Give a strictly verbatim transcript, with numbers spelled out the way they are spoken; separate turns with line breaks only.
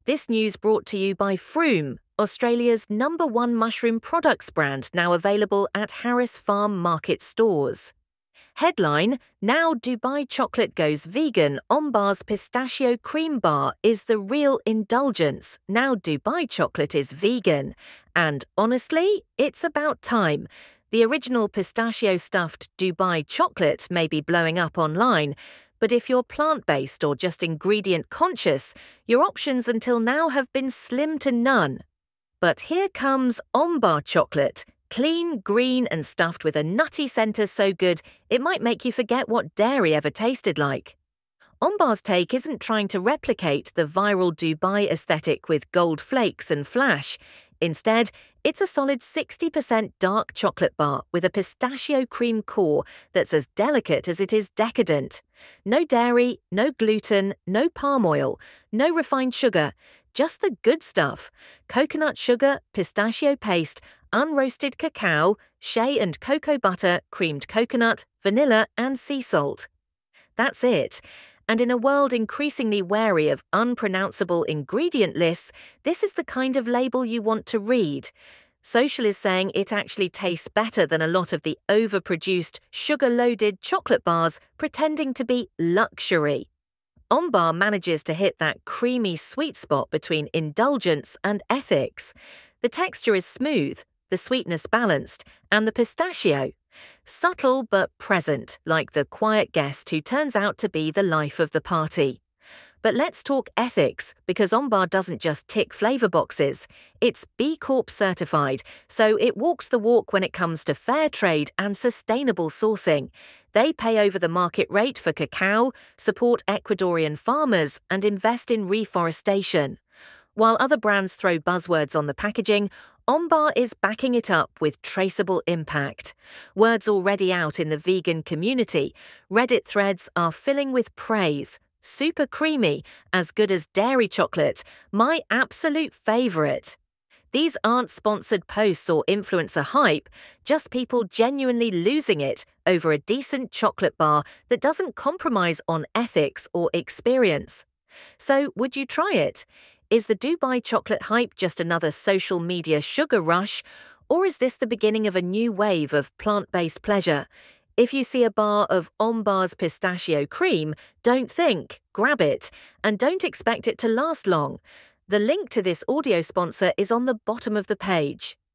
This news brought to you by Froome, Australia's number one mushroom products brand, now available at Harris Farm Market stores. Headline: Now Dubai chocolate goes vegan. Ombar's pistachio cream bar is the real indulgence. Now Dubai chocolate is vegan. And honestly, it's about time. The original pistachio-stuffed Dubai chocolate may be blowing up online, but if you're plant-based or just ingredient-conscious, your options until now have been slim to none. But here comes Ombar chocolate. Clean, green and stuffed with a nutty centre so good it might make you forget what dairy ever tasted like. Ombar's take isn't trying to replicate the viral Dubai aesthetic with gold flakes and flash. Instead, it's a solid sixty percent dark chocolate bar with a pistachio cream core that's as delicate as it is decadent. No dairy, no gluten, no palm oil, no refined sugar, just the good stuff: coconut sugar, pistachio paste, unroasted cacao, shea and cocoa butter, creamed coconut, vanilla and sea salt. That's it. And in a world increasingly wary of unpronounceable ingredient lists, this is the kind of label you want to read. Social is saying it actually tastes better than a lot of the overproduced, sugar-loaded chocolate bars pretending to be luxury. Ombar manages to hit that creamy sweet spot between indulgence and ethics. The texture is smooth, the sweetness balanced, and the pistachio subtle but present, like the quiet guest who turns out to be the life of the party. But let's talk ethics, because Ombar doesn't just tick flavour boxes. It's B Corp certified, so it walks the walk when it comes to fair trade and sustainable sourcing. They pay over the market rate for cacao, support Ecuadorian farmers, and invest in reforestation. While other brands throw buzzwords on the packaging, Ombar is backing it up with traceable impact. Words already out in the vegan community. Reddit threads are filling with praise. Super creamy, as good as dairy chocolate, my absolute favourite. These aren't sponsored posts or influencer hype, just people genuinely losing it over a decent chocolate bar that doesn't compromise on ethics or experience. So, would you try it? Is the Dubai chocolate hype just another social media sugar rush, or is this the beginning of a new wave of plant-based pleasure? If you see a bar of Ombar's pistachio cream, don't think, grab it, and don't expect it to last long. The link to this audio sponsor is on the bottom of the page.